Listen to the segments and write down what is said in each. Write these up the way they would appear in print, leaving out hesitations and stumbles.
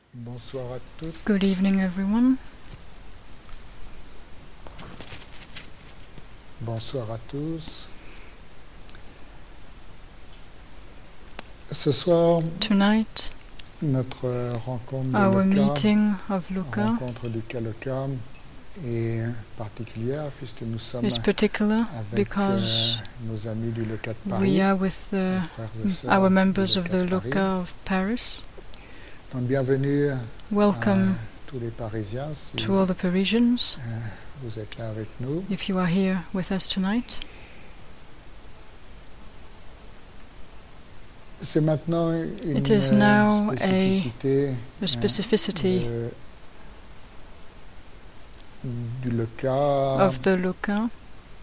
Bonsoir à toutes. Good evening, everyone. Bonsoir à tous. Ce soir, Tonight, notre rencontre our de meeting of Luca rencontre du Caloca est particulière puisque nous sommes is particular avec because nos amis du Loca de Paris, we are with nos frères et sœurs our du members of the Loca de Paris. Luca of Paris. Donc bienvenue Welcome à tous les Parisiens si to all the Parisians, vous êtes là avec nous. if you are here with us tonight. C'est maintenant une It is now spécificité a specificity du Loca of the Luca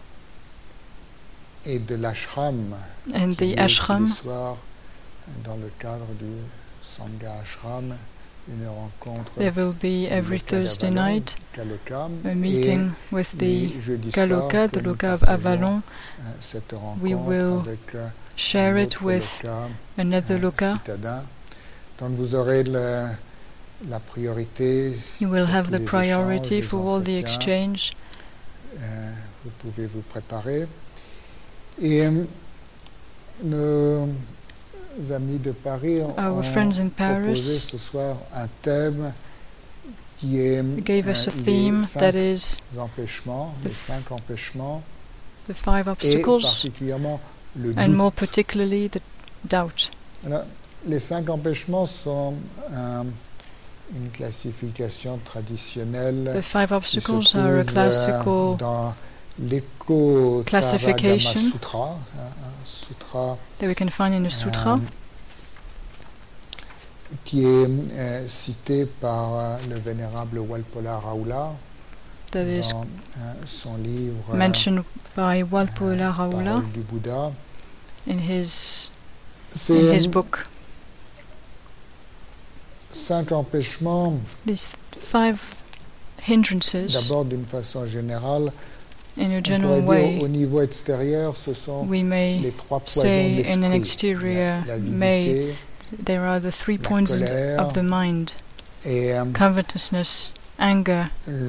et de l'ashram and qui the est ashram. tous les soirs dans le cadre du Sangha Ashram, une rencontre There will be du every Loca Thursday d'Avalon, night Caloca, a meeting with les the jeudis Galoka, soirs the que nous Luca of partageons, Avalon. cette rencontre We will avec share un it autre with Loca, another Luca. citadin. Donc vous aurez la priorité. You will pour have tous the les priority échanges, for les all the entretiens. exchange. Vous pouvez vous préparer. Et nos amis de Paris Our ont friends in proposé Paris ce soir un thème qui est gave us a les theme 5 that is empêchements, les 5 empêchements, the 5 et obstacles, particulièrement le and doute. more particularly the doubt. Alors, les 5 empêchements sont une classification traditionnelle The 5 qui se obstacles are a trouve classical dans l'Eko classification Sutra, un sutra that we can find in the sutra, qui est cité par le vénérable Walpola Raoula that is dans son livre mentioned by Walpola Raoula Paroles du Bouddha. in his C'est book. 5 empêchements, These 5 hindrances, d'abord d'une façon générale, in a on general pourrait dire way, au niveau extérieur, ce sont we may les 3 poisons say de in an l'esprit. exterior L'avidité there are the 3 la points colère, of the mind: et covetousness, anger,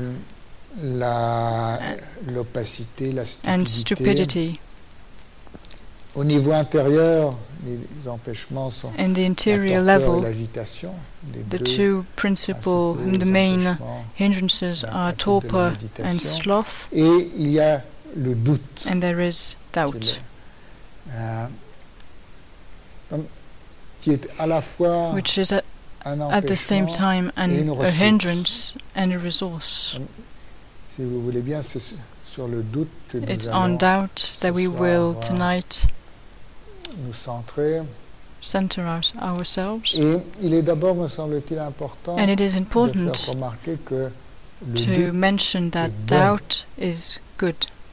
l'opacité, la and stupidité. stupidity. Au niveau intérieur, les empêchements sont In the la interior torpeur et level, l'agitation. Les the deux two principal, principaux the main empêchements hindrances dans la are pratique de la torpor and méditation. sloth, Et il y a le doute. and there is doubt, Donc, qui est à la fois which is un at the same empêchement time et une a ressource. hindrance and a resource. Si vous voulez bien, c'est sur le doute que It's nous on allons doubt that we soir, will tonight nous centrer. center ourselves. Et il est d'abord, me semble-t-il, important And it is de faire important remarquer que le to doute, mention that est bon. doubt is good.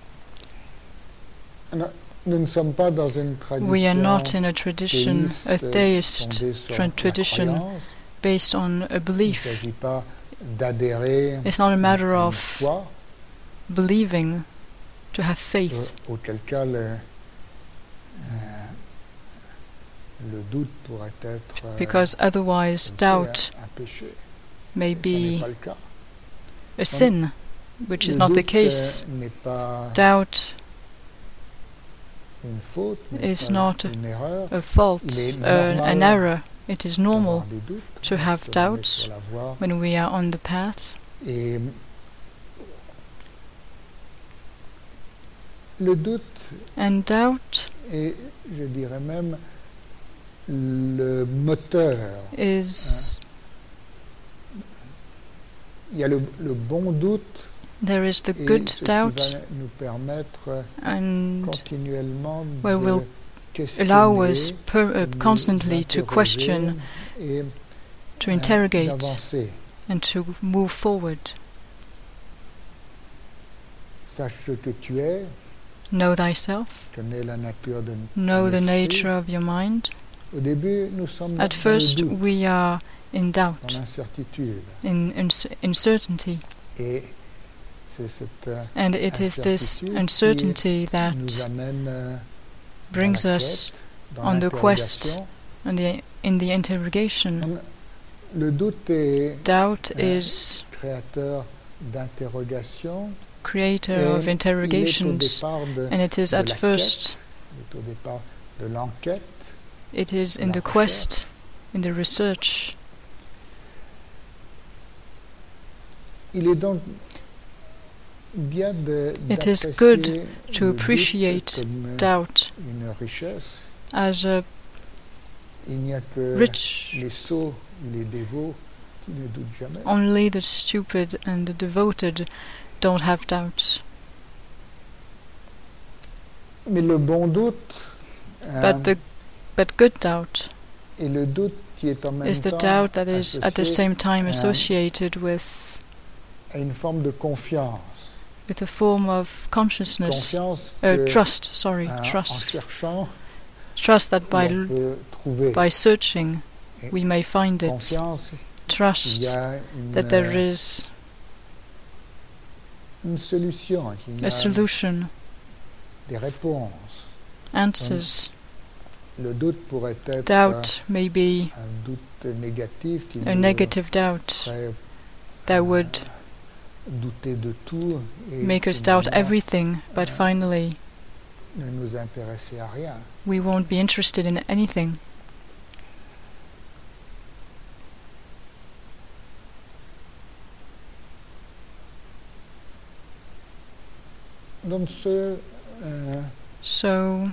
nous ne sommes pas dans une tradition We are not in a tradition, a theist fondée sur la tradition croyance. based on a Il ne belief. s'agit pas d'adhérer It's not a matter à une of foi, believing, to have faith, auquel cas le doute pourrait être because otherwise doubt un péché. may Ce n'est be pas le cas. a sin, which is Le not the doute, case. n'est pas Doubt une faute, n'est is pas not une erreur. a fault, Il est an normal error. It is normal d'avoir des doutes to have lorsque l'on est doubts sur la voie. when we are on the path. Et le doute And doubt est, je dirais même, le moteur. is, Il y a le bon doute there is the et good ce qui doubt, va nous permettre and continuellement well, de will questionner, allow us de constantly to nous question, interroger et to interrogate, d'avancer. and to move forward. Sache ce que tu es, Know thyself, connais la nature de know ton the esprit. nature of your mind. Au début, nous sommes At dans first, le doute, we are in dans doubt, l'incertitude. in uncertainty, Et c'est cette and it is this incertitude uncertainty qui that nous amène brings dans la us quête, dans on the quest, l'interrogation. in the interrogation. Le doute est Doubt is créateur d'interrogations. creator Et of il est au interrogations, départ de and it is de at la first, quête, il est au départ de l'enquête, it is in la the quest, in the research. Il est donc bien It is d'apprécier good le to doute appreciate comme doubt une richesse. as a Il n'y a que rich. les sots ou les dévots qui ne doutent jamais. Only the stupid and the devoted don't have doubts. Mais le bon doute But good doubt et le doute qui est en même is the temps doubt that is at the associé same time associated with à une forme de confiance. a form of consciousness, Confiance que, trust. Sorry, en trust. cherchant, Trust that on peut trouver. by searching Et we may find it. Confiance qu'il Trust y a that there is une solution, qu'il y a a solution, des réponses. answers. Le doute pourrait être Doubt may be un doute négatif qui a nous negative doubt ferait that would douter de tout et make us doubt finalement everything, but finally ne nous intéresser à rien. we won't be interested in anything. Donc ce So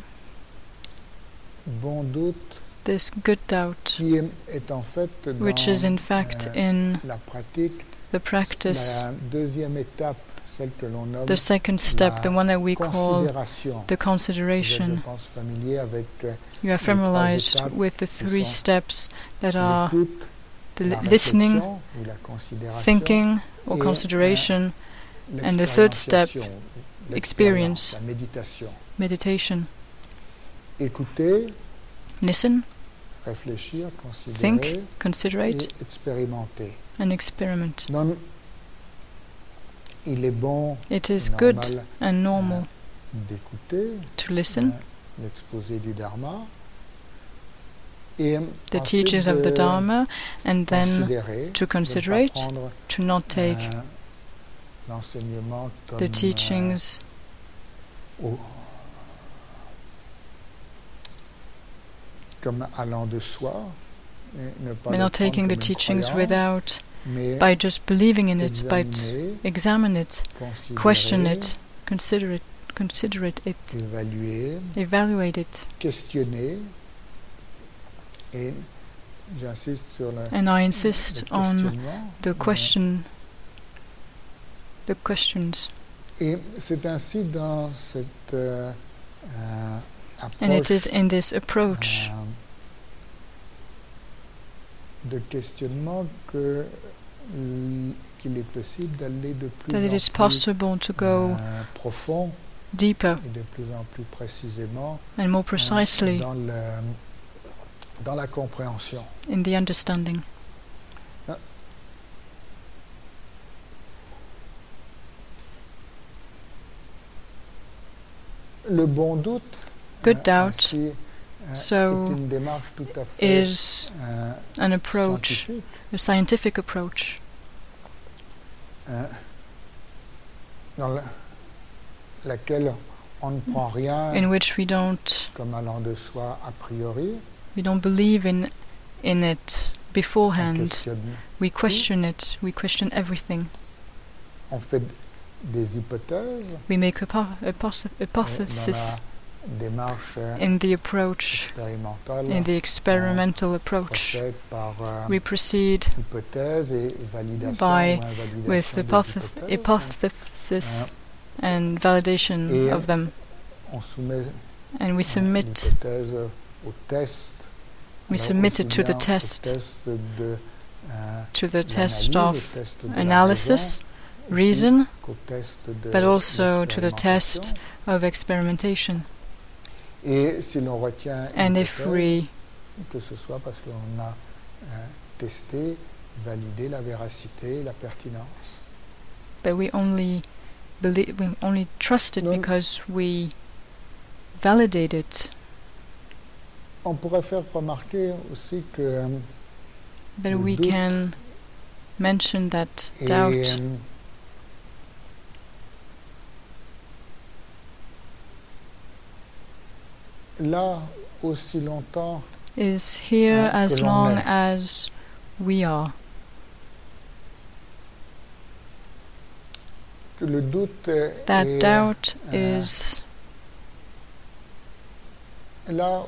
bon doute this good doubt, qui est en fait dans which is in fact in la pratique, the practice, la deuxième étape, celle que l'on nomme the second step, the one that we call considération. the Vous êtes, consideration. je pense, familier avec You are familiarized étapes with the qui three sont steps that are l'écoute, the la listening, réflexion ou la considération, thinking or et, consideration, and the third step, l'expérientiation, experience. la méditation. meditation. Écouter, Listen, réfléchir, considérer think, considerate, et expérimenter. and experiment. Donc, il est bon It is et good normal and normal d'écouter to listen l'exposé du Dharma et the ensuite teachings of the de Dharma, and then considérer, to de ne pas considerate, prendre, to not take l'enseignement comme the teachings comme allant de soi, et ne pas by le not prendre taking the comme une teachings croyance, without mais by just believing in it, but examiner, examine it, considérer, question it, consider it, évaluer, evaluate it. questionner, et j'insiste sur le And I insist on questionnement. the questions. Et c'est ainsi dans cette And it is approche in this approach de questionnement qu'il est possible d'aller de plus that it en is plus possible to go profond deeper et de plus en plus précisément and more precisely dans la compréhension. in the understanding. Le bon doute Good doubt ainsi, so est une démarche tout à fait is an approach, scientifique, a scientific approach, dans laquelle on ne prend rien in which we don't comme allant de soi a priori, believe in it on beforehand. questionne, We question it. We question everything. on fait des hypothèses We make dans hypothesis la démarche in the approach, expérimentale. in the experimental On approach. procède par We proceed hypothèse et validation by ou invalidation with des hypothesis and validation Et of them, on soumet and we submit l'hypothèse au test. we Alors, submit aussi it to the bien au test, test de to the test l'analyse, of au test de la analysis, raison, reason, aussi qu'au test de but also to the l'expérimentation. test of experimentation. Et si l'on retient And une if hypothèse, we que ce soit parce qu'on a testé, validé la véracité, la pertinence. but we only believe, we only trust it Non. because we validate it. On pourrait faire remarquer aussi que that le we doute can mention that est doubt là aussi longtemps is here que as l'on long est. as we are. Que le doute That est doubt is là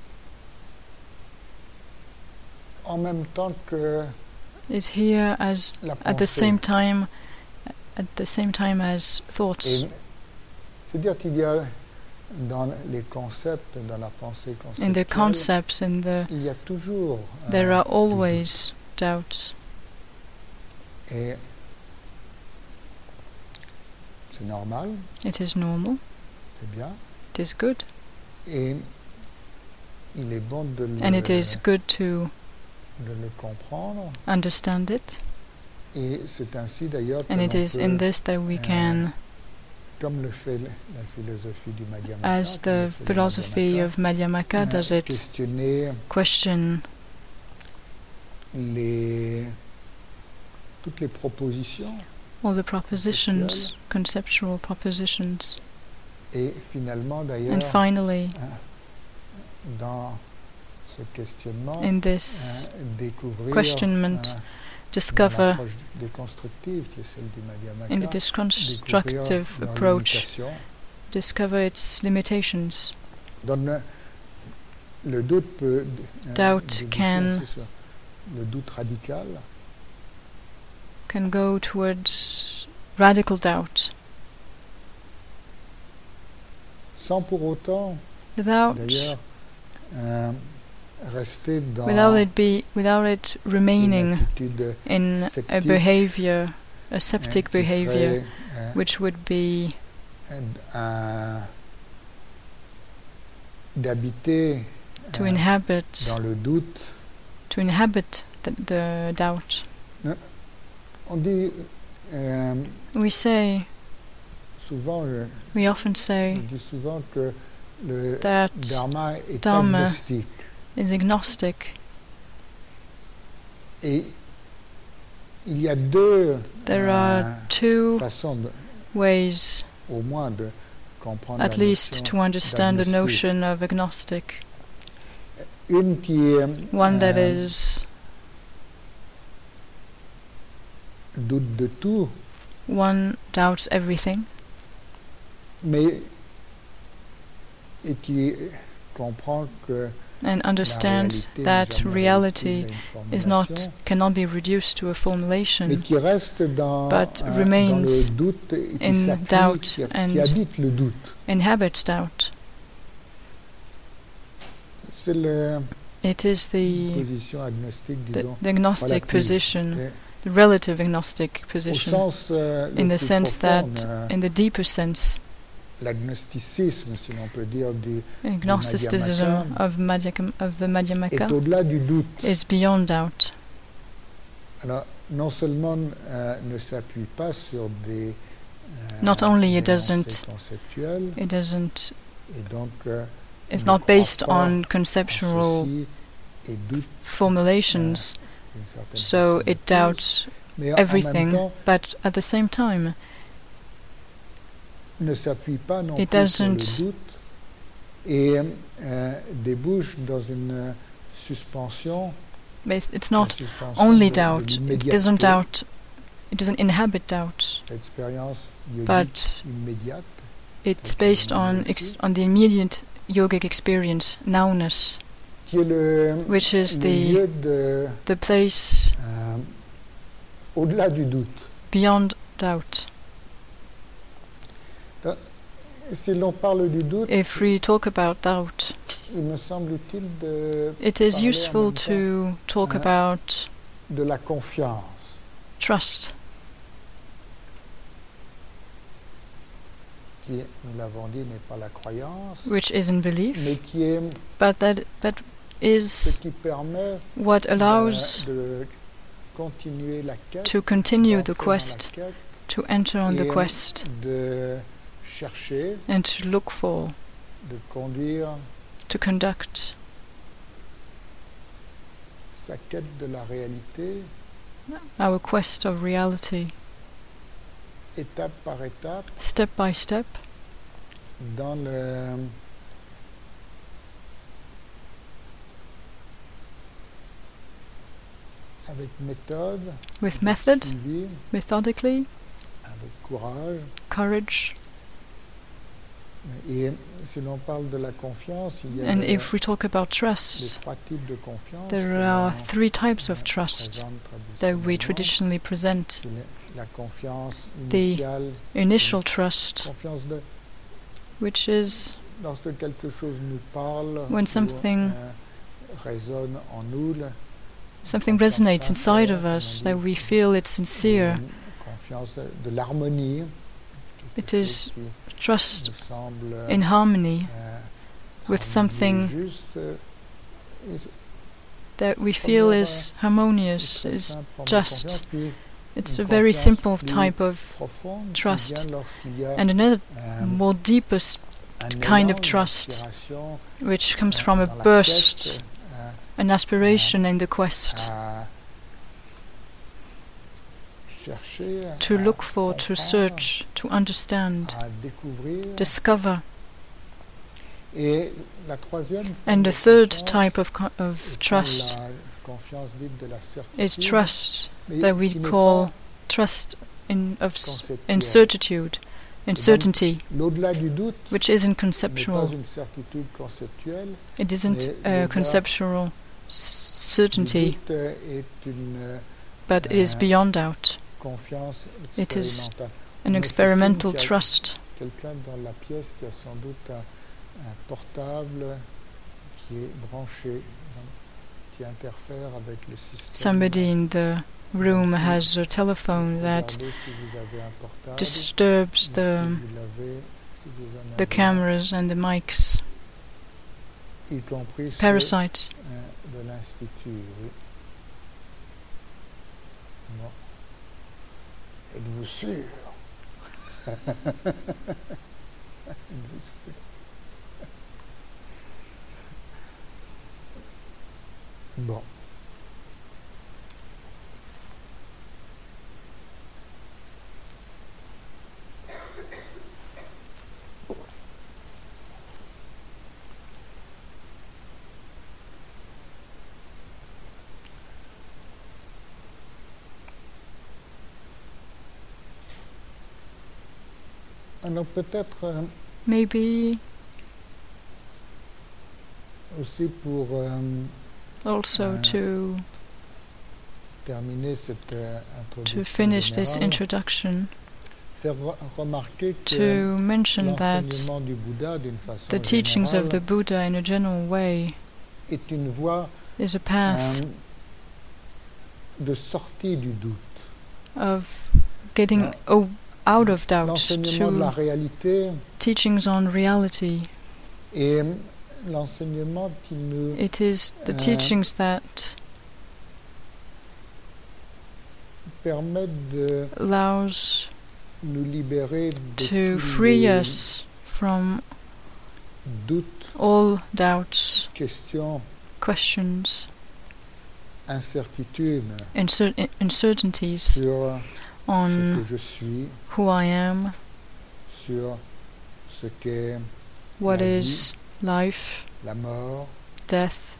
en même temps que here as la at the pensée. same time as thoughts. Et c'est-à-dire qu'il y a dans les concepts, dans la pensée In the conceptuelle, concepts, il y a toujours there are du always doubts, doute. Et c'est normal, it is normal, c'est bien, it is good, et il est bon de and it is good to le comprendre. understand it, Et c'est ainsi d'ailleurs que and l'on it is peut, in this that we can, comme le fait la philosophie du Madhyamaka, as comme le the fait le philosophy Madhyamaka, of Madhyamaka does it, questionner question toutes les propositions all the propositions, conceptual propositions, et finalement and d'ailleurs finally, dans ce questionnement in this découvrir questionment, dans discover l'approche déconstructive qui est celle du Madhyamaka, in the découvrir deconstructive leurs approach, limitations. discover its limitations. Donc le doute peut Doubt can le doute radical go towards radical doubt, sans pour autant without d'ailleurs rester dans without it une remaining attitude in a sceptique, behavior, a septic qui behavior, serait, which would be d'habiter to inhabit dans le doute. the doubt. On dit We say, souvent, we often say on dit souvent que le that dharma est Dharma agnostique. is agnostic. Et il y a deux There are two façons, ways, au moins, de comprendre at la least, notion to understand the d'agnostique. notion of agnostic. Une qui est One that is doute de tout, one doubts everything, mais et qui comprend que and understands la réalité that n'est jamais reality réductible à une is not formulation, cannot be reduced to a mais formulation, qui reste dans but dans remains le doute et qui in s'appuie, doubt qui and habite le doute. inhabits doubt. C'est la It is the position agnostique, disons, agnostic relative. position, Et the relative agnostic au position, sens in le the plus sense that, profond, in the deeper sense, l'agnosticisme, si l'on peut dire, du agnosticism of the est Madhyamaka au-delà du doute. is beyond doubt. Alors, non seulement ne s'appuie pas sur des Not only it énoncés doesn't, conceptuels, it doesn't, et donc it's ne not croit based pas on en conceptual ceci et doute formulations, d'une certaine so façon de it plus. doubts Mais en everything, même temps, but at the same time, ne s'appuie pas non it plus sur le doesn't doute et débouche dans une suspension. it's la not suspension only de doubt, it l'immédiateté, doesn't doubt, it doesn't inhabit doubt, l'expérience yogique but immédiate, it's based on on the immediate yogic experience, nowness, qui est le which is le the lieu de place au-delà du doute. beyond doubt. Si l'on parle du doute, If we talk about doubt, il me semble utile de it is parler en useful même temps to talk about de la confiance, trust, qui, nous l'avons dit, n'est pas la croyance, which isn't belief, mais qui est but that ce is qui permet what allows de continuer la quête, to continue d'entrer the dans la quest, quête to enter on the et quest, de chercher, and to look for, de conduire to conduct sa quête de la réalité, our quest of reality, étape par étape, step by step, dans le avec méthode, with avec method, suivi, methodically, avec courage. courage. Et si l'on parle de la confiance, il y a And les if we talk about trust, trois types de confiance there que are l'on 3 types of trust présente that we traditionnellement. traditionally present. La confiance The initiale, initial trust, confiance de which is lorsque quelque chose nous parle, when ou, something résonne en nous, something confiance resonates inside sincère, of comme us, on that dit, we feel it's sincere. confiance de l'harmonie, It quelque is chose qui trust nous semble in harmony with harmonieux, something juste, et that we feel première, is harmonious, très is simple forme de just. confiance, puis It's une a very confiance simple plus type of profonde qui trust. vient lorsqu'il y a And another un more deepest kind of trust, inspiration, which comes from a dans la burst, quête, an aspiration in the quest, à chercher, to à look for, to comprendre, search, to understand, à découvrir. discover. Et la troisième forme And de the third confiance type of étant trust la confiance dite de la is certitude, trust mais that we qui n'est call pas trust in conceptuelle. certitude, in donc, certainty, l'au-delà du doute which isn't n'est pas conceptual. une certitude conceptuelle. It isn't mais a l'au-delà conceptual Le certainty, doute est une but it is beyond doubt. confiance It is expérimentale. An On me fait signe experimental qu'il y a trust. quelqu'un dans la pièce qui a sans doute un portable qui est branché, qui interfère avec le système. Somebody in the room has a telephone that Regardez si vous avez un portable, disturbs ou si vous l'avez, si vous en the avez un, cameras and the mics, y compris ceux parasites. de l'Institut. Oui. Bon. Êtes-vous sûr? Êtes-vous sûr? Bon. Alors peut-être Maybe aussi pour also to terminer cette introduction finish this générale, introduction, faire remarquer que to mention that l'enseignement du Bouddha, d'une façon the teachings of the générale, Buddha in a general way est une voie is a path de sortie du doute. of getting out of doubt, L'enseignement de la to réalité teachings on reality. et l'enseignement qui nous It is the teachings that permettent de allows nous libérer de to tous free les us from doutes, all doubts, questions, questions, incertitudes uncertainties sur ce on que je suis, who I am, sur ce qu'est what la is life, la mort, death,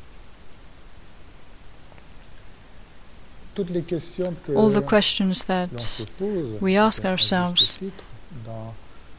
toutes les questions que all the questions that l'on se pose we ask peut-être à juste ourselves titre dans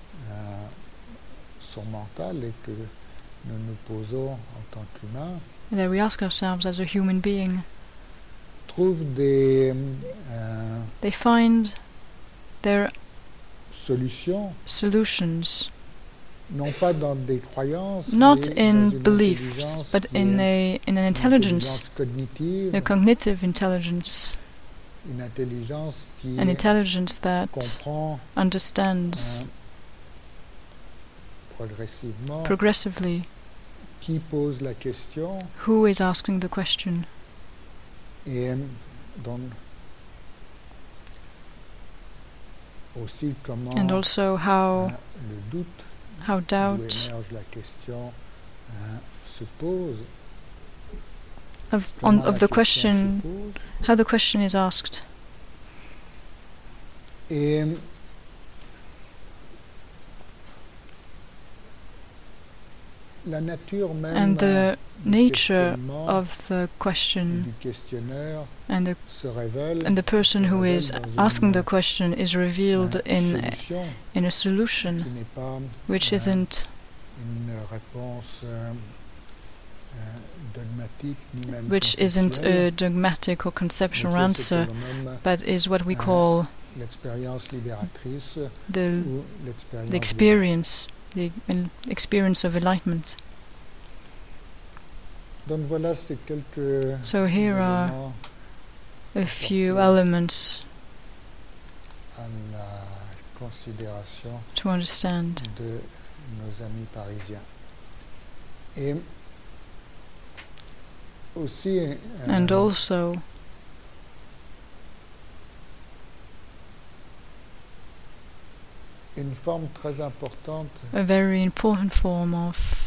son mental et que nous nous posons en tant qu'humains, that we ask ourselves as a human being. trouvent des They find their solutions, solutions non pas dans des croyances, not mais in dans une beliefs, intelligence but qui in est an une intelligence, cognitive, a cognitive intelligence, une intelligence qui an intelligence that comprend understands progressively qui pose la question who is asking the question, et dont aussi comment and also how le doute, how d'où doubt émerge la question, se pose comment of the la question se question, pose. how the question is asked. Et la nature même And the du nature questionnement of the et question du questionnaire and se révèle, the person who is asking the question is revealed solution in a qui solution n'est pas which isn't une réponse dogmatique ni même which isn't conceptuelle, a dogmatic or mais conceptual qui est ce answer, que l'on nomme but is what we call l'expérience libératrice the ou l'expérience the experience, the experience of enlightenment. Donc voilà ces quelques So here are éléments a few apportés elements à la considération to understand. de nos amis parisiens. Et aussi And also une forme très importante a very important form of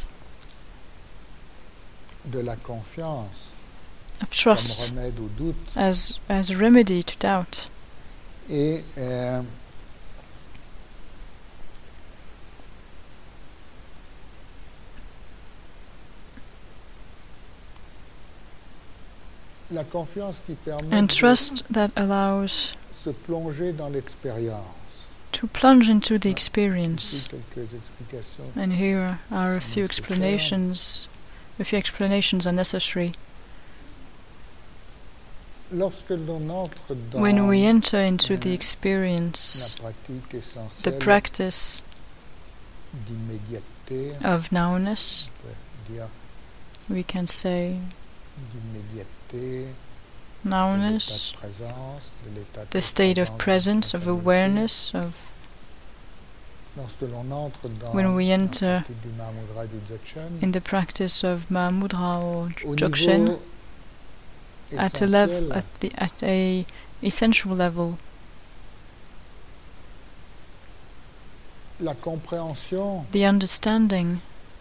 de la confiance comme trust remède au doute as a remedy to doubt. et la confiance qui permet And de trust that allows se plonger dans l'expérience. to plunge into the Ici, experience. quelques explications. And here are a sont few nécessaires. explanations. A few explanations are necessary. Lorsque l'on entre dans When we enter into la the experience, pratique the essentielle practice d'immédiateté, of nowness, on peut dire we can say d'immédiateté, de l'état nowness, de présence, de l'état de the state of présence, presence, of spontanéité. awareness, of Lorsque l'on entre dans when we la enter pratique du Mahamudra et du Dzogchen, in the practice of Mahamudra or au Dzogchen, niveau at a essentiel, at a essential level, la compréhension the understanding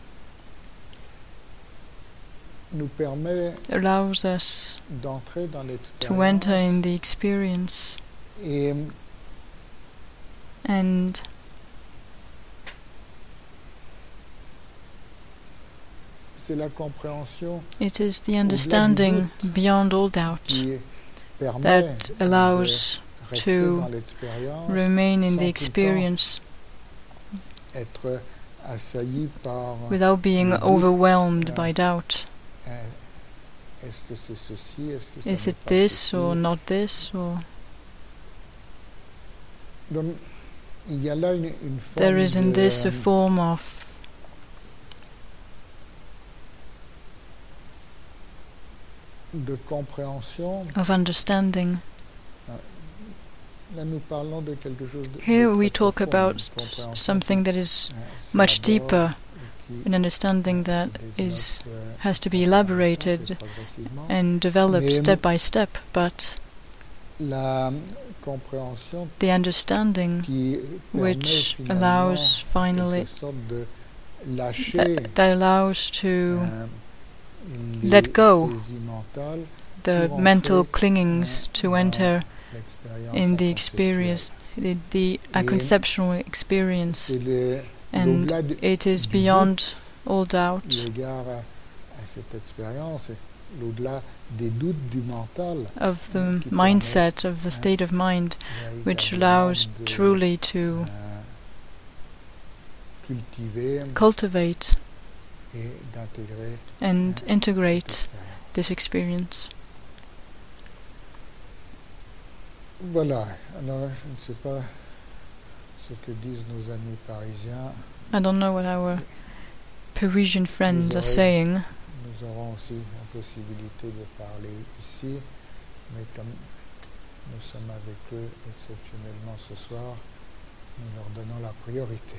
nous permet allows us d'entrer dans to enter in l'expérience the experience, et and c'est la compréhension it is the understanding beyond all doubt qui permet that allows de rester to dans l'expérience remain in sans the tout le experience temps être assailli par without being le doute. overwhelmed by doubt. Est-ce que c'est ceci, est-ce que ça Is n'est it pas this ceci? or not this? Or Donc il y a là une forme there is in this a de, form of de compréhension. understanding. Là nous parlons de quelque chose de Here de we très talk profond, about une compréhension something qui, that is s'élabore much deeper, et qui, an understanding se that développe, is has to be elaborated progressivement. and developed Mais step by step, but La compréhension the understanding qui which permet allows finalement finally quelque sorte de lâcher that allows to les let go saisies mentales the pour mental entrer, clingings to dans enter l'expérience in the inconceptuelle. experience, the a Et conceptual experience, C'est and l'au-delà it is du beyond all doute, doubt l'égard à cette expérience, et l'au-delà des doutes du mental of the qui mindset, of the state of mind, which allows véritablement de, truly to cultiver cultivate et d'intégrer and cette integrate expérience. this experience. Voilà, alors je ne sais pas ce que disent nos amis parisiens. I don't know what our Parisian friends are aurez- saying. Nous aurons aussi la possibilité de parler ici, mais comme nous sommes avec eux exceptionnellement ce soir, nous leur donnons la priorité.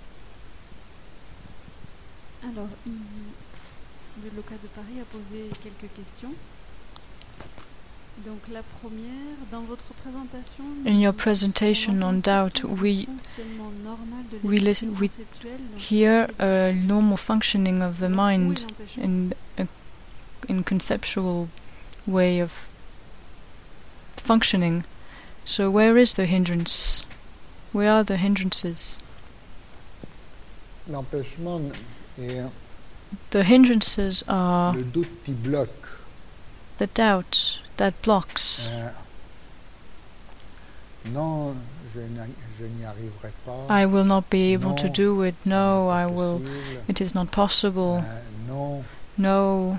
Alors, le Loka de Paris a posé quelques questions. Donc la première, dans votre présentation, In your presentation on doubt, we hear a normal functioning of the mind, and in conceptual way of functioning. So where is the hindrance? Where are the hindrances? L'empêchement est The hindrances are le doute qui bloque. the doubt that blocks. Non, je n'y arriverai pas. I will not be able Non, to do it. ça No, n'est I pas will. possible. It is not possible. Non, No,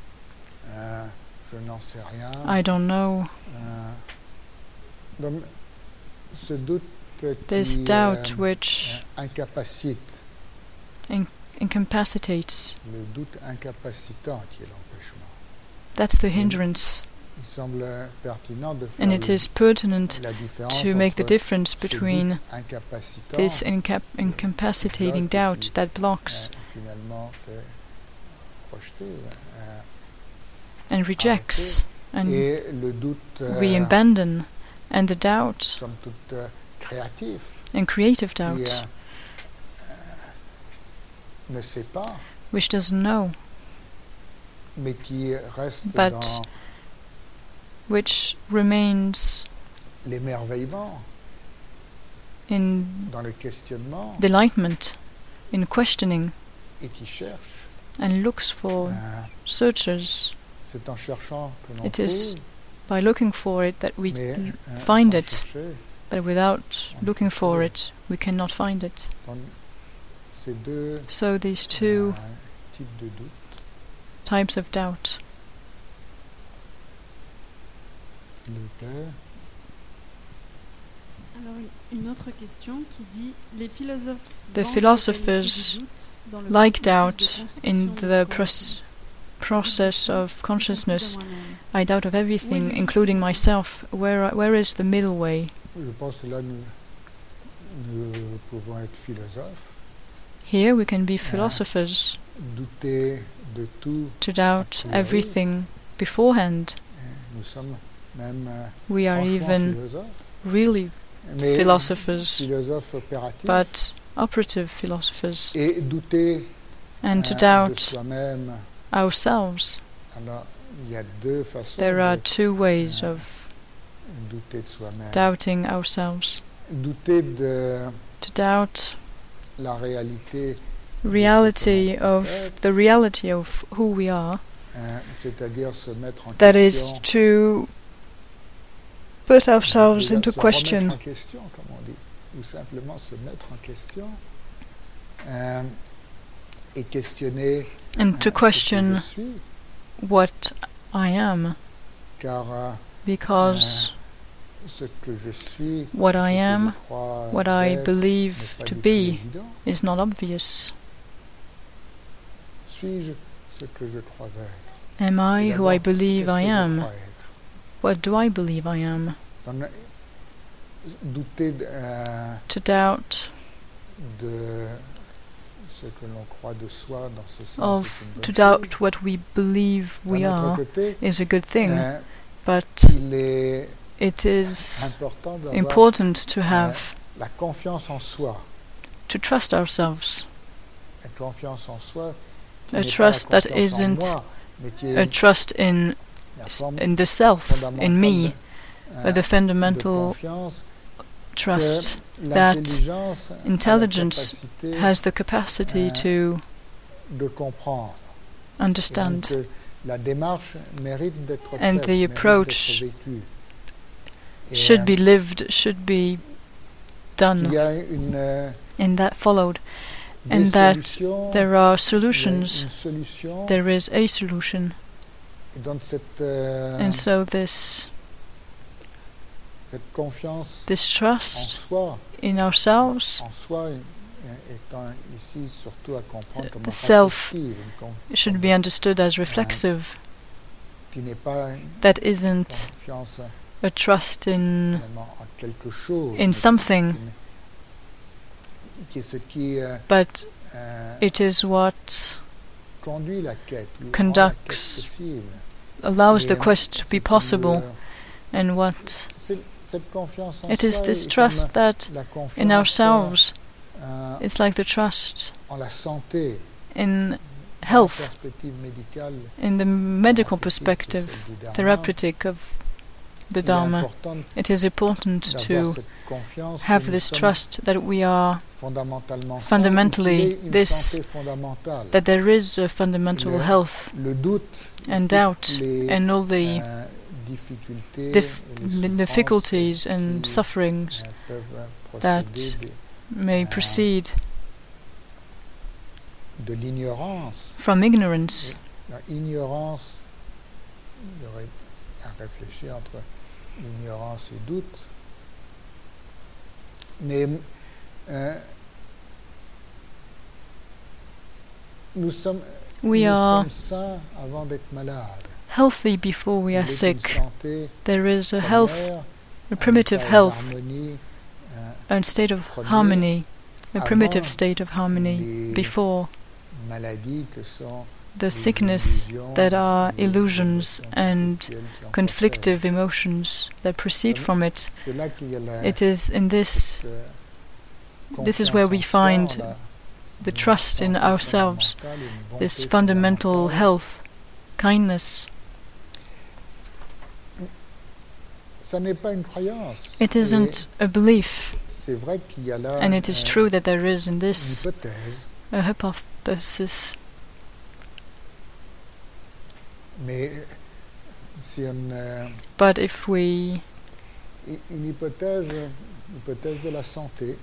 je n'en sais rien. I don't know. Donc, ce doute This qui doubt which incapacite, incapacitates. le doute incapacitant qui est l'empêchement. That's the hindrance. Il semble pertinent de faire And it is pertinent la différence to make the entre difference ce doute between incapacitant this incapacitating doubt that blocks finalement fait projeter and rejects, and et le doute we abandon, and the doubt somme toute créatif and creative qui doubt ne sait pas which doesn't know, mais qui reste But dans which remains l'émerveillement, in dans le questionnement delightment, in questioning, et qui cherche. and looks for searchers. C'est en cherchant que l'on It is trouve, by looking for it that we mais find sans it, chercher. but without looking for it, we cannot find it. Donc, ces deux So these two types de doute types of doubt. s'il vous plaît. Alors une autre question qui dit les philosophes The vantent philosophers la qualité du doute dans le like processus doubt de in construction the de conscience, process y of compris consciousness. de moi-même. I doubt of everything, Oui, oui. including myself. Where is the middle way? Je pense que là, nous pouvons être philosophes, Here we can be philosophers, douter de tout. to doubt priori. everything beforehand. Nous sommes même We are franchement even philosophes, really mais philosophers, philosophes opératifs. but operative philosophers. Et douter And to de doubt soi-même. ourselves. Alors, il y a deux façons There are de two ways of douter de soi-même. doubting ourselves. Douter de To doubt la réalité, reality of the reality of who we are, c'est-à-dire se mettre en that is question. to put ourselves Déjà, into se remettre question, en question, comme on dit, ou simplement se mettre en question et questionner and to ce que question je suis, what I am, car because ce que je suis, what ce I que am, je crois what I être, believe n'est pas to du tout be, évident. is not obvious. Suis-je ce que je crois être? Am I Et who I d'abord, believe qu'est-ce I que je am? crois être? What do I believe I am? Donc, douter To doubt de ce que l'on croit de soi dans ce sens, of c'est une bonne to chose. doubt what we believe we D'un autre are côté, is a good thing, but il est it is important d'avoir important to have la confiance en soi. to trust ourselves, La confiance en soi qui a n'est trust pas la that confiance en isn't moi, mais qui a est trust in la forme the self, fondamentale in me, de the fundamental confiance trust que that l'intelligence a la intelligence capacité has the capacity to de comprendre. Et donc understand, que la démarche mérite d'être and faite, the mérite approach d'être vécue. Et, should be lived, should be il done, y a une and that followed, des and that solutions, there are il y a solutions, une solution, there is a solution, et donc cette and so this confiance this en trust soi, in ourselves étant ici surtout à comprendre comme the self une should be understood as reflexive, qui n'est pas that une isn't confiance a trust in finalement en quelque chose, in mais something, qui est ce qui but it is what conduit la quête, ou rend la quête conducts possible. allows the Et, quest to be ce qui possible, nous, and what cette confiance en it is soi this est trust comme that la confiance in ourselves en is like the trust la santé, in health perspective médicale, in the medical thérapeutique, perspective, celle du Dharma, therapeutic of the il est Dharma, important it is important d'avoir to cette confiance que have nous this sommes trust that we are fondamentalement sains, fundamentally qu'il y ait une this, santé fondamentale. that there is a fundamental health, Le doute et and toutes doubt les and all the difficultés et les souffrances difficulties and qui, sufferings peuvent that procéder may proceed de l'ignorance. from ignorance. Ignorance, il y aurait à réfléchir entre ignorance et doute. Mais nous sommes sains avant d'être malades. Healthy before we are Il est sick. une santé There is a première, health, a primitive état health, d'harmonie, a state of premier, harmony, a avant primitive state of harmony les before maladies que sont the les sickness illusions, that are les illusions émotions and conflictuelles qui en conflictive emotions that proceed procèdent. from it. C'est là qu'il y a la, It is in this, cette this is where we confiance en find soi, the une trust in santé ourselves, fondamentale, une bonté this fundamental fondamentale. health, kindness. Ça n'est pas une croyance. It isn't a belief, C'est vrai qu'il y a là and it is true that there is in une this hypothèse, a hypothesis. mais si on But if we une hypothèse de la santé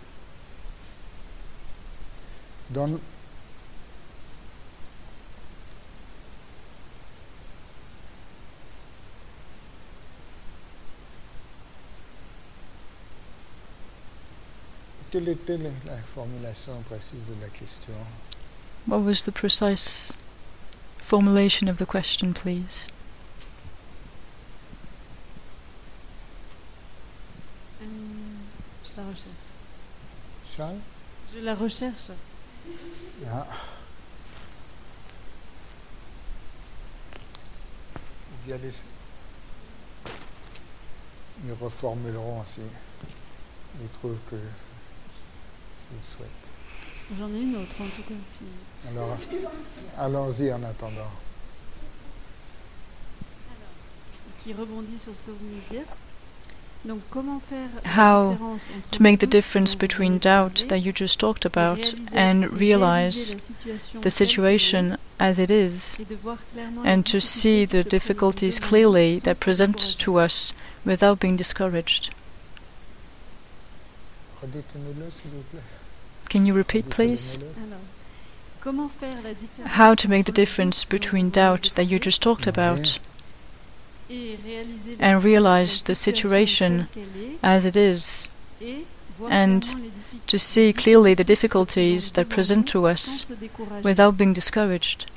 dans quelle était la formulation précise de la question? what was the precise formulation of the question, please? Je la recherche. Charles? Je la recherche. Ah. Ou bien ils reformuleront s'ils trouvent que ils souhaitent. J'en ai une autre en tout cas. Si... Alors, allons-y en attendant. Qui rebondit sur ce que vous venez de dire. Donc, comment faire How la différence entre to make the le doute difference dont vous between venez de doubt parler that you just talked et about réaliser- and et realize réaliser la situation the telle situation as it is, qu'elle est, et de voir clairement and les to difficultés see qui the se difficulties présentent clearly sans that se present décourager. to us without being discouraged. Redites-nous-le, s'il vous plaît. Can you repeat, please? Redites-le-nous-le. Alors, comment faire la différence How to make the entre le difference doute dont between vous venez de doubt that you parler just talked about et réaliser and la realize the situation situation telle qu'elle est, as it is, et voir and clairement les difficultés to see clearly the qui se difficulties that présentent present to devant nous us sans se décourager. without being discouraged.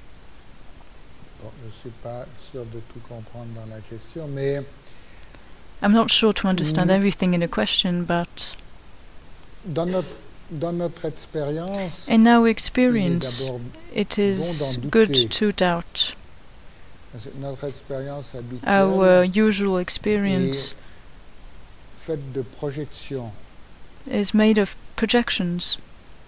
Bon, je ne suis pas sûr de tout comprendre dans la question, mais I'm not sure to understand Mm. everything in the question, but dans notre expérience, in our il est experience, d'abord it bon is d'en good douter. to doubt. parce que notre expérience habituelle Our usual experience est faite de projections. is made of projections.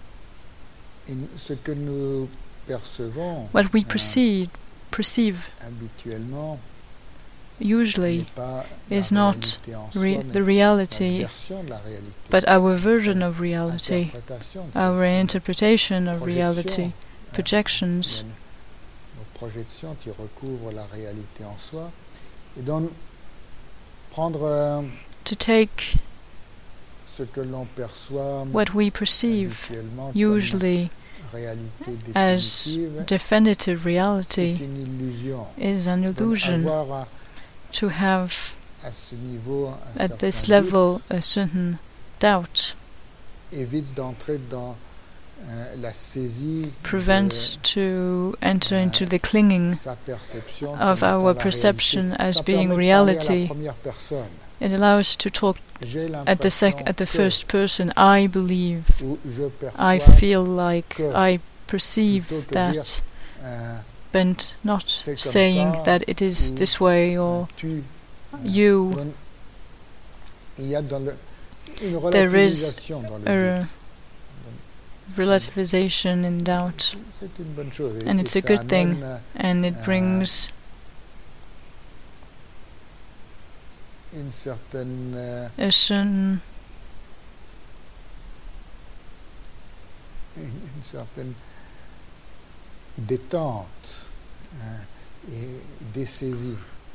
Et ce que nous percevons What we perceive habituellement usually n'est pas is la not réalité en soi, the mais la reality, version de la réalité, but our version of reality, l'interprétation de our celle-ci, interpretation of projection, reality, projections, nos projections qui recouvrent la réalité en soi. Et donc, prendre to take ce que l'on perçoit what we perceive habituellement usually comme réalité as définitive definitive est reality une illusion. is an Donc, illusion. avoir To have à ce niveau un at this certain doute level a certain doubt évite d'entrer dans la saisie prevents to enter into the clinging de sa perception of comme étant our la perception réalité. as Ça being permet de parler à la reality. première personne. It allows to talk J'ai at the l'impression que, first person. I believe, ou je I perçois feel like, que, I perceive plutôt que dire, that, euh, but not c'est comme saying ça, that it is ou this way or tu, you. donc, il y a dans une There is relativisation dans le doute. relativization in doubt, C'est une bonne chose. and Et it's a ça good thing, amène and it brings une certaine a certain une certaine détente et dessaisie.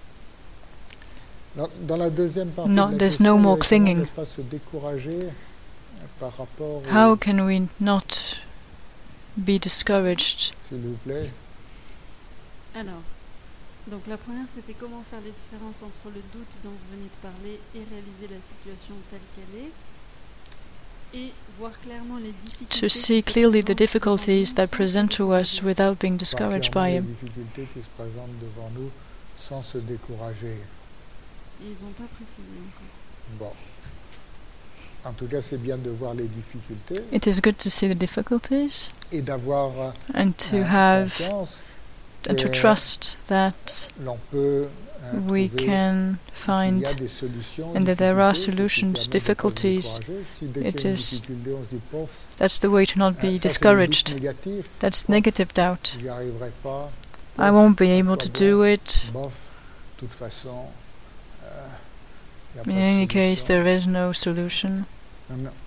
Dans la deuxième partie No, de la there's question, no il y more avait comment clinging. ne pas se décourager par rapport how au, can we not be discouraged? s'il vous plaît. Alors, donc la première, c'était comment faire les différences entre le doute dont vous venez de parler et réaliser la situation telle qu'elle est, et voir clairement les difficultés To qui see se clearly the présentent difficulties devant that nous sans present se to us décourager. without being discouraged by Particulièrement him. les difficultés qui se présentent devant nous sans se décourager. Et ils n'ont pas précisé encore. Bon. En tout cas, c'est bien de voir les difficultés It is good to see the difficulties et d'avoir and to have confiance and to que trust that l'on peut we trouver can qu'il find y a des solutions, and that there are difficultés, c'est ce qui permet de solutions, pas se difficulties. décourager. Si dès It qu'il y a une is- difficulté, on se dit, pof, that's the way to not ça, be c'est le doute discouraged. négatif, That's pof, negative doubt. j'y arriverai pas, I pof, won't be à able quoi to bon, do it. bof, de toute façon, y a pas In de any case, solution. there is no solution. Non, non.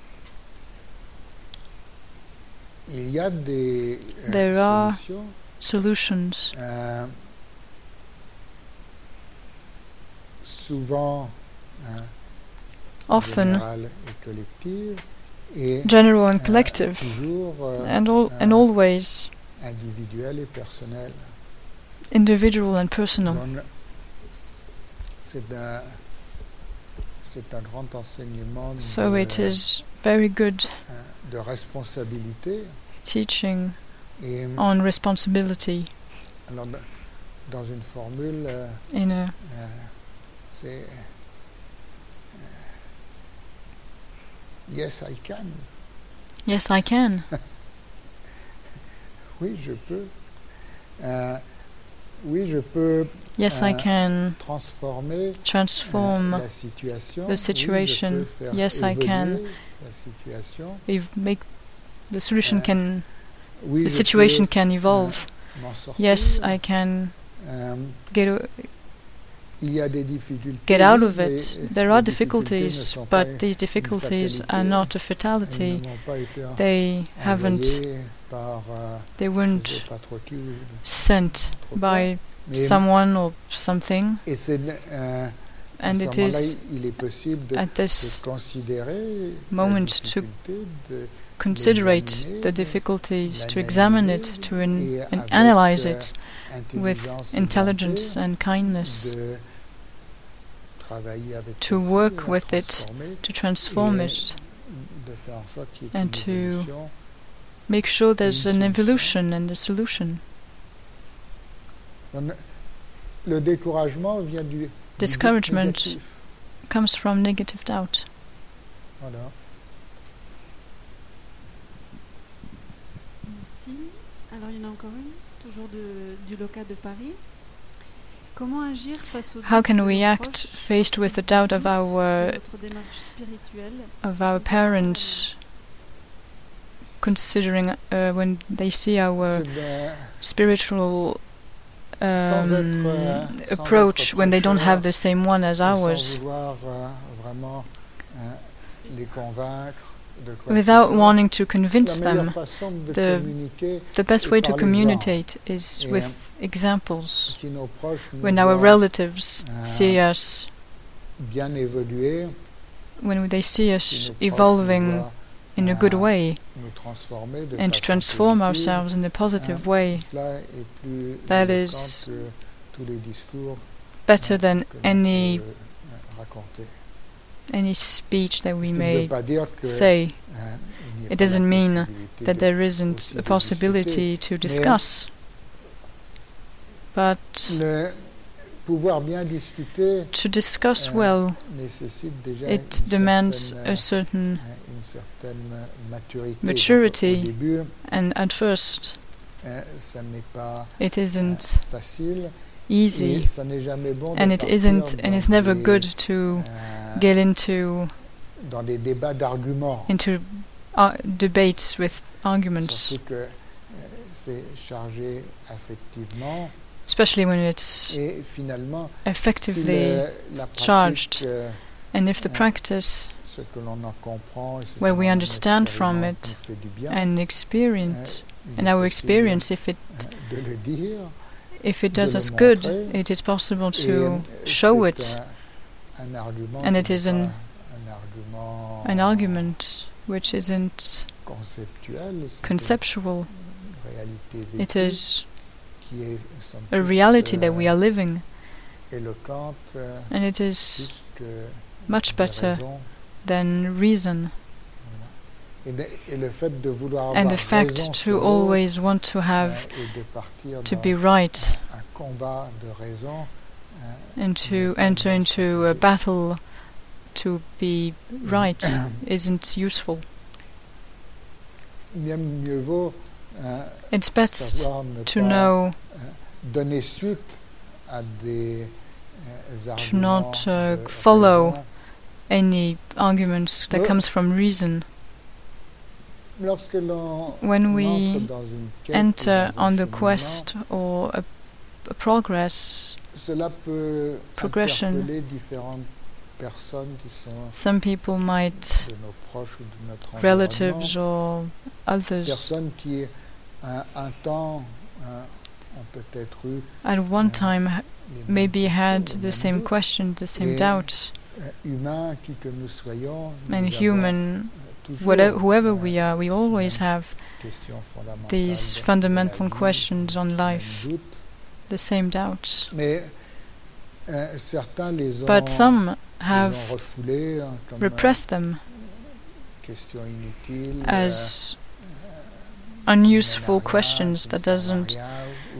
Il y a des There are solutions solutions, souvent often générales et collectives et general and collective, toujours and always individuelles et personnelles. individual and personal. Donc, c'est un grand enseignement So it is very good de responsabilité teaching et on responsibility alors, dans une formule in a c'est yes I can, yes I can, oui je peux, oui je peux yes I can transformer transform la situation, the situation, oui, je peux faire yes I can évoluer la situation, make the solution can oui, the je situation peux, can evolve. m'en sortir. Yes, I can Il y a des difficultés, get out oui, of mais it. There are les difficultés ne difficulties, sont pas but these difficulties fatalité. are not a elles fatality. n'ont pas été They haven't, envoyées par they je weren't sais pas trop qui, sent trop by mais, someone or something, et c'est à and ce it moment-là, is il est possible de at this considérer moment la to difficulté, de considerate l'examiner, the difficulties, to l'analyser, examine it, to et and avec, analyze it with intelligence et intelligence bonté, and kindness, de travailler avec to celle-ci, work la with it, transformer, to transform et it, de faire en sorte qu'il y ait and une to évolution. make sure there's une an solution. evolution and a solution. Donc, le découragement vient du doute Discouragement négatif. comes from negative doubt. Voilà. Merci. Alors, il y en a encore une, toujours du LOCA de Paris. Comment agir face au How doute can de we nos act proches faced with the doubt of de our notre démarche spirituelle parents, considering when they see our C'est de- spiritual sans être approach when they don't have prêcheur, the same one as et sans ours, vouloir vraiment les convaincre de quoi without que ce soit. wanting to convince La meilleure them. façon de the- communiquer, The best et way to par communicate is Et, with examples. si nos proches nous When our voient relatives see us, bien évoluer, when they see us si nos proches evolving nous voient in a good way nous transformer de and to façon transform positive, ourselves in a positive way, cela est plus that éloquent is que tous les discours better than que l'on any peut, raconter. speech that we Ce qui ne may veut pas dire que, say. il n'y ait It pas la doesn't mean possibilité that de there isn't aussi a de possibility to discuss, but pouvoir bien discuter to discuss euh, well, nécessite déjà it demands a une certain certaine maturité. maturity. Donc, au début, and at first ça n'est pas it isn't facile easy, et ça n'est jamais bon de and it partir isn't, and dans it's never des, good to get into dans des débats d'arguments. debates with arguments, surtout que c'est chargé affectivement. especially when it's Et finalement, si effectively la charged. pratique, And if the practice, ce que l'on en comprend, et ce where que we l'on en understand from expérimente it nous fait du bien, and experience, il and est our possible, experience, if it de le dire, does de us le good, montrer, it is possible et to show c'est it, un argument and qui it is n'est an pas argument an argument which isn't conceptuel, c'est conceptual. une réalité It vécue is qui est somme a toute, reality that we are living, éloquente, and it is plus que much des better raisons. than reason. Et le fait de vouloir And avoir the fact raison to sur l'autre, always want to have et de partir to dans be right un combat de raison, and to enter into a battle to be right isn't useful. bien mieux vaut It's best savoir ne to pas know donner suite à des to arguments not de follow raison. any arguments that comes from reason. Lorsque l'on When we entre dans une quête enter ou dans un on the cheminement, quest or a progress, cela peut progression. interpeller différentes personnes qui sont some people might, de nos proches ou de notre relatives environnement, or others, personnes qui un temps ont peut-être eu at one time les mêmes maybe questions, had les the mêmes same doutes. questions, the same Et doubts, Humains qui que nous soyons, and nous avons, human, toujours whoever we are, we always même have questions fondamentales these de la fundamental vie, questions on les mêmes life, doutes. the same doubts. Mais certains les ont, But some les have ont refoulés comme repressed them questions inutiles, as qui mènent unuseful à rien, questions qui ne that servent à doesn't rien,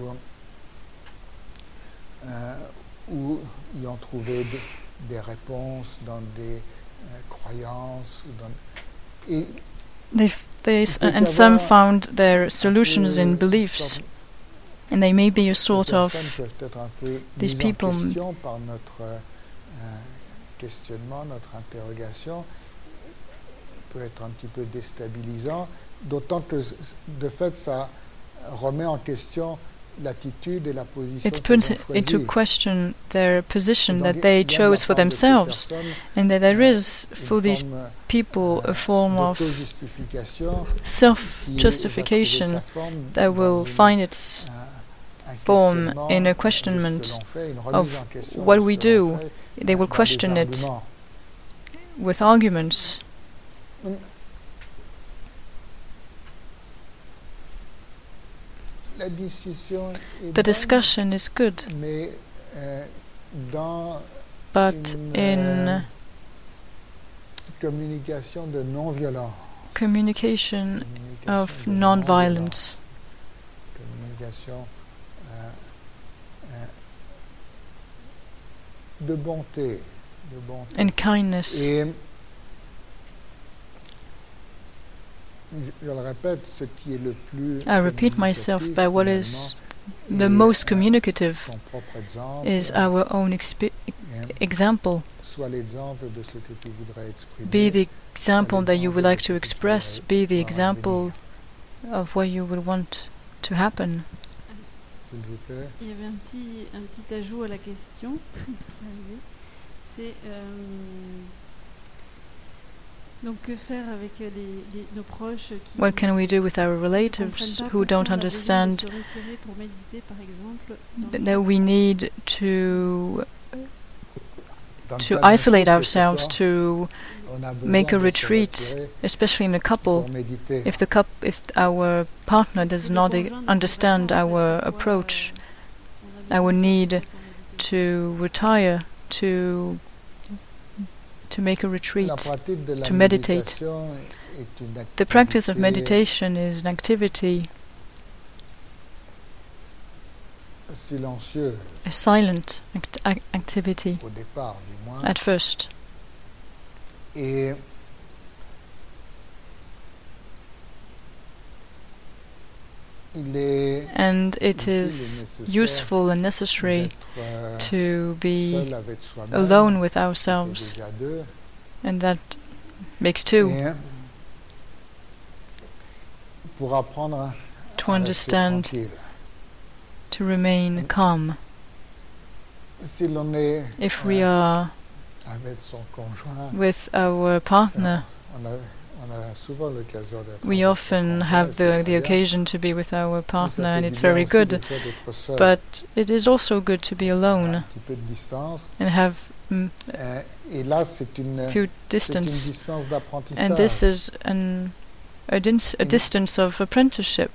ou y ont trouvé des réponses dans des croyances. Et and some found their solutions in beliefs, and they may be a sort of, these people par notre questionnement, notre interrogation peut être un petit peu déstabilisant, d'autant que de fait ça remet en question l'attitude et la position it qu'ils puts ont into choisie. question their position Donc, that they il y a de la chose for part de ces themselves, personnes and that there is une for these forme, people a form of d'auto-justification qui va trouver self-justification sa forme that dans will une, find its un form questionnement in a de ce questionment que l'on fait, une remise of en question what de ce we que l'on do. fait, They will dans des question it arguments. with arguments. La discussion est The bonne, discussion is good, mais dans but in communication de non-violence, communication of de non-violence, communication de bonté, and kindness. Et je le répète, ce qui est le plus I repeat myself, communicatif, but what finalement, is est, the most communicative son propre exemple, is our own example. soit l'exemple de ce que tu voudrais exprimer, Be the example that you would like to soit express, l'exemple be the de ce que tu example voudrais of what you would want to happen. s'il vous plaît. Il y avait un petit ajout à la question qui est arrivé. C'est donc que faire avec nos proches qui What can we do with our ne relatives comprennent pas who pourquoi don't on a besoin de understand se retirer pour méditer, par exemple, dans that we need to Dans le to cas d'un isolate couple, ourselves, c'est to quoi? On a besoin make a de se retreat, retirer especially in a couple. pour méditer. If our partner does not understand our approach, our need to retire, to make a La retreat, pratique de la to meditate. méditation est une The practice of activité meditation is an activity, silencieuse a silent activity au départ, du moins. at first. Et il est And it utile et is nécessaire useful and necessary d'être to be seul avec soi-même. alone with Ça fait ourselves, déjà deux. and that makes two. Et pour apprendre to à rester understand, tranquille. to remain calm. Si l'on est If we are avec son conjoint, with our partner, on a souvent l'occasion d'être we avec often son conjoint, have et c'est the très bien. occasion to be with our Mais ça partner, fait and du it's bien very aussi good. des fois d'être seul, But it is also good to be un alone petit peu de distance. and have Et là, c'est une few distance distance. d'apprentissage. And this is a distance of apprenticeship.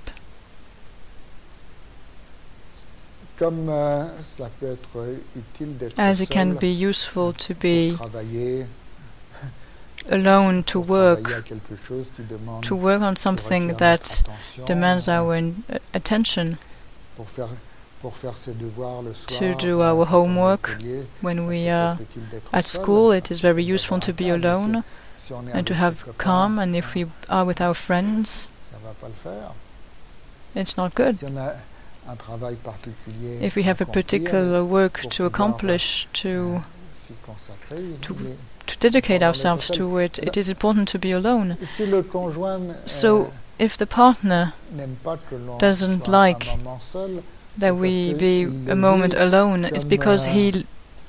Comme cela peut être utile d'être As it can seul be useful to pour be travailler, alone to pour travailler à work, quelque chose qui demande, to work on qui something requiert that notre attention, demands our attention, pour faire ses devoirs le soir, to do our quand on est homework. au atelier, When ça we peut are être utile d'être at seul, school, it is very d'avoir useful un to be calme. alone Si on est and to avec have ses copains, calm, and if we are with our friends, ça va pas le faire. it's not good. Si on a un travail particulier If we have a à accomplir, particular work pour to pouvoir, accomplish, s'y consacrer, to il est- to dedicate on est ourselves seul. to it, it is important to be alone. Si le conjoint So, if the partner n'aime pas que l'on doesn't soit like un moment seul, c'est that parce we que be il le a moment vit alone, it's comme, because he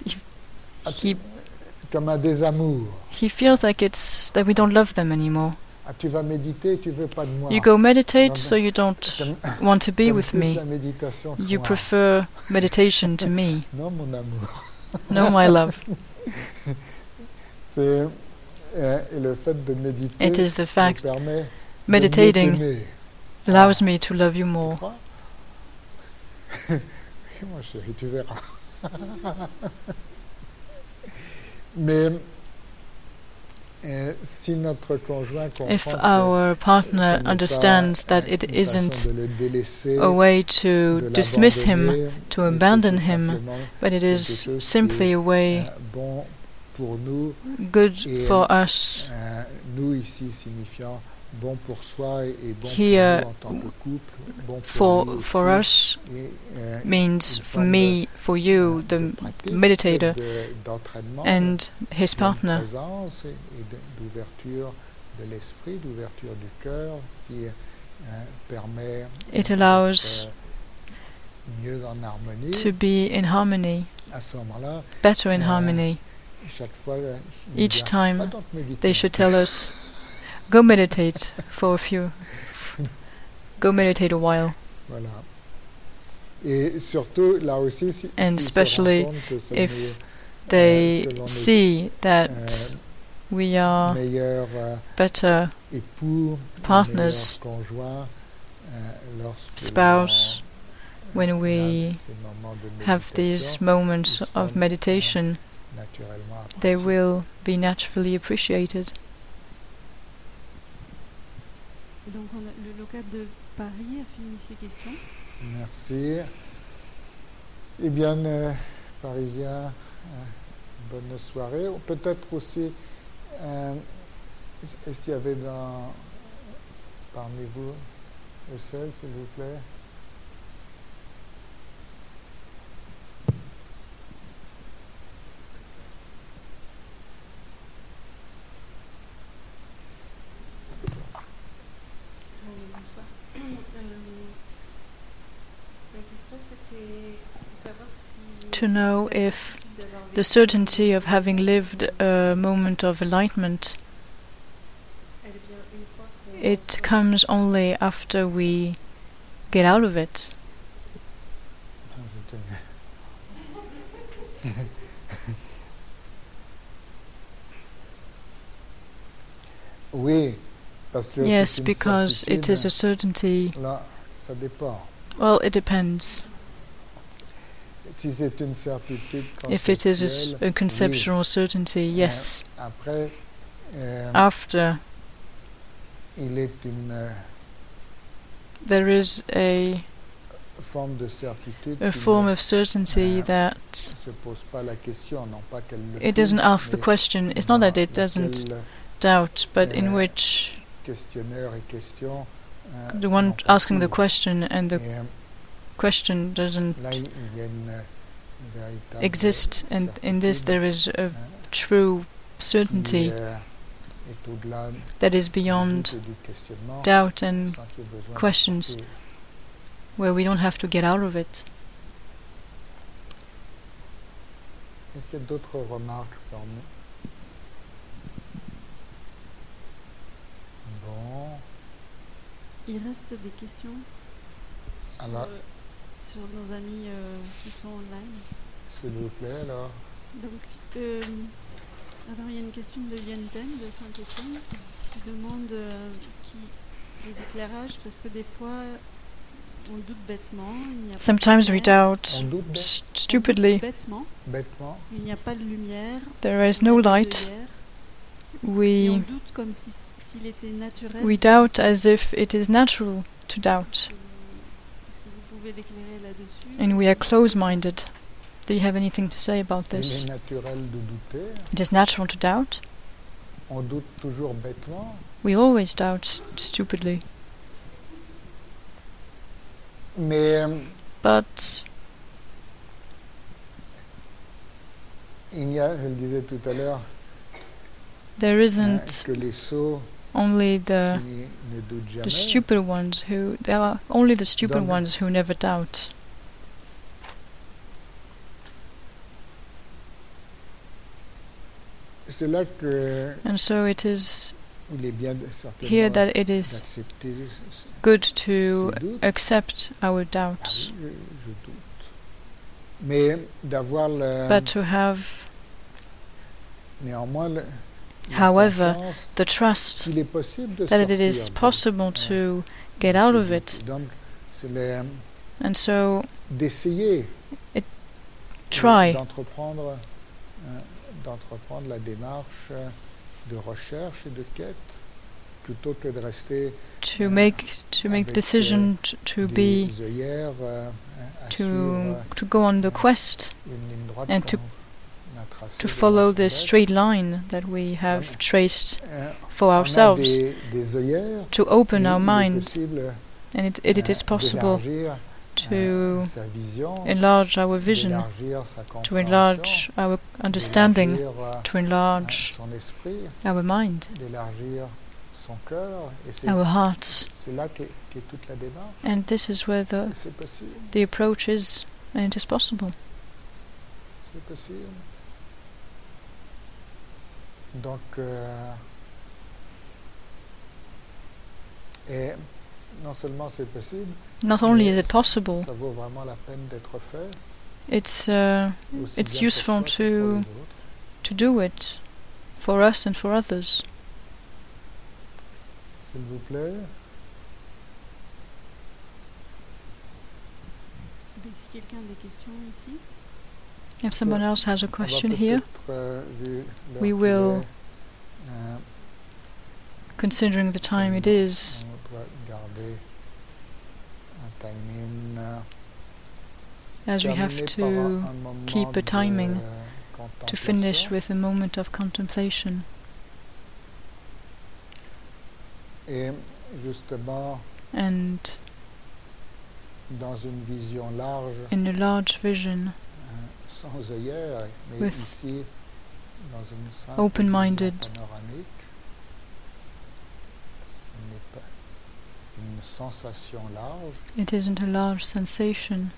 comme un désamour. feels like it's that we don't love them anymore. Ah, tu vas méditer, tu veux pas de moi. You go meditate, Non, so you don't T'aimes- want to be t'aimes with plus me. la méditation que You moi. prefer meditation to me. Non, mon amour. No, my love. C'est et le fait de méditer It is the me fact permet meditating de mieux t'aimer. allows me to love you Tu more. crois? Oui, mon chéri, tu verras. Mais si notre conjoint If comprend our que partner ce n'est understands pas that it une façon isn't de le délaisser, a way to de dismiss him, l'abandonner, to mais que abandon c'est him, simplement but it quelque is chose qui simply est, a way bon pour nous, good et, for us. Nous ici signifiant bon pour soi et bon Here, pour nous en tant que couple, bon pour lui For aussi, us et, means une for forme me, for you, de the pratique, meditator, d'entraînement, and his de partner. présence et d'ouverture de l'esprit, d'ouverture du cœur qui permet It allows mieux en harmonie. to be in harmony, À ce moment-là, better in harmony. chaque fois, Each time va donc méditer. they should tell us, go meditate for a few, go meditate a while. Voilà. Et surtout, là aussi, And s'ils se especially rendent compte que c'est if mieux, they que l'on est, see that we are meilleur better époux, partners, meilleur conjoint, lorsque spouse, when l'on we a ces moments de have these méditation, moments ils of seront, meditation, naturellement they appréciés. will be naturally appreciated. Donc le local de Paris a fini ses questions. Merci. Eh bien, Parisiens, bonne soirée. Peut-être aussi, est-ce qu'il y avait parmi vous Eussel, s'il vous plaît? Bonsoir. La question c'était savoir si To know if the certainty of having lived a moment of enlightenment, elle vient une fois qu'on it comes only after we get out of it. Oui, parce que Yes, c'est une because it is a certitude. certainty. Là, ça dépend. Well, it depends. Si c'est une certitude If it is conceptuelle, a conceptual certainty, yes. après, After, il est une there is a forme de certitude qui form ne of certainty that se pose pas la question, non pas qu'elle le it doesn't pose, ask the mais question. It's not that dans it doesn't laquelle doubt, but in which questionneur et question the one n'ont pas asking the cours. question and the Et, question doesn't là, il y a une véritable exist, and in this certitude, there is a true certainty qui est au-delà that is du beyond doute et du questionnement, doubt and sans qu'il y ait besoin de questions, sortir. where we don't have to get out of it. Est-ce qu'il y a d'autres remarques parmi? Bon. Il reste des questions Alors, sur nos amis qui sont online. s'il vous plaît, alors. Donc, alors il y a une question de Yenten de Saint-Étienne qui demande les éclairages parce que des fois on doute bêtement. Il n'y a pas de Sometimes we lumière. doubt On doute stupidly. On doute bêtement. bêtement. Il n'y a pas de lumière. There is il y a no des light. œillères, et on We doute comme s'il était naturel. doubt as if it is natural to doubt, Est-ce que vous pouvez l'éclairer là-dessus? and we are close-minded. Do you have anything to say about Il this? est naturel de douter. It is natural to doubt. On doute toujours bêtement. We always doubt stupidly. Mais But il y a, je le disais tout à l'heure, there isn't que les sots only qui ne doutent the jamais. stupid ones who, there are only the stupid Donc- ones who never doubt. C'est là que And so it is il est bien certainement here that it is d'accepter good to ces doutes. accept our Ah doubts, oui, je doute. Mais d'avoir but to have, néanmoins la however, confiance the trust qu'il est possible de that it sortir is possible de to get out ces of doutes. it. Donc, c'est And so d'essayer try d'entreprendre la démarche de recherche et de quête plutôt que de rester to make avec, decision to be des œillères to sur go on the quest une ligne droite and qu'on a tracée to de follow façon the straight line that we have Voilà. traced bête. for On a ourselves, des œillères, to open mais our il est mind, possible and it is possible d'élargir to sa vision, enlarge our vision, d'élargir sa to compréhension, enlarge our understanding, d'élargir, to enlarge son esprit, our mind, d'élargir son cœur, et c'est our hearts. là qu'est toute la démarche. And this is where Et c'est possible, the approach is, and it is possible. c'est possible. Donc, et non seulement c'est possible, Not only is mais it possible, ça vaut vraiment la peine d'être fait. it's Aussi it's bien pour useful soi que pour les autres. to do it for us and for others. S'il vous plaît. Mais si quelqu'un a des questions ici, If someone else has a On va question here, peut-être, vu l'heure we qu'il will, est, considering the time it is, on doit garder un timing. as we have terminer to par un moment keep a de timing to finish contemplation. with a moment of contemplation. Et justement, And dans une vision large, in a large vision, sans œillères, mais with ici, dans une simple open-minded, vision panoramique, ce n'est pas une sensation large it isn't a large sensation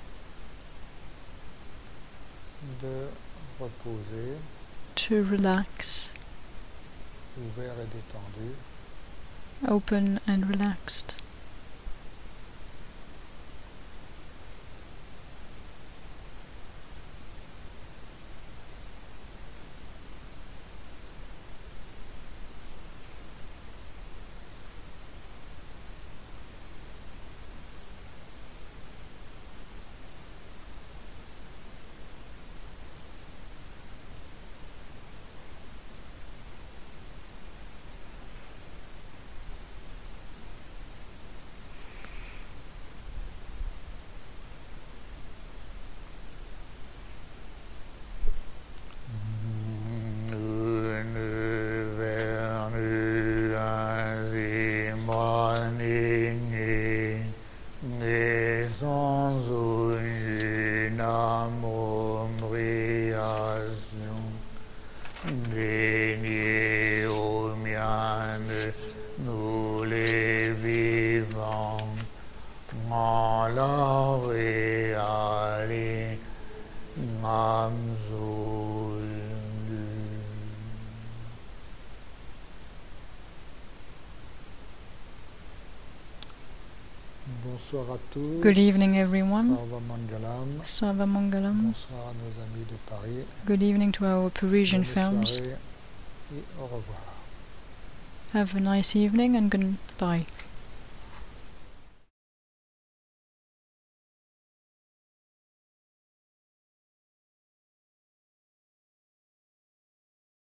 de reposer, to relax, ouvert et détendu, open and relaxed. Re Ngam Zo Bonsoir à tous. Good evening, everyone. Sarva Mangalam. Sarva Mangalam. Bonsoir à nos amis de Paris. Good evening to our Parisian Bonne films. soirée et au revoir. Have a nice evening and goodbye.